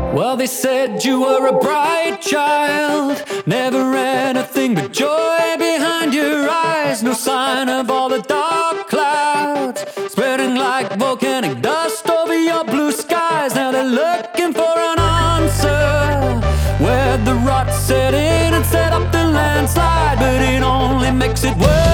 Well, they said you were a bright child, never anything but joy behind your eyes. No sign of all the dark clouds spreading like volcanic dust over your blue skies. Now they're looking for an answer where the rot set in and set up the landslide, but it only makes it worse.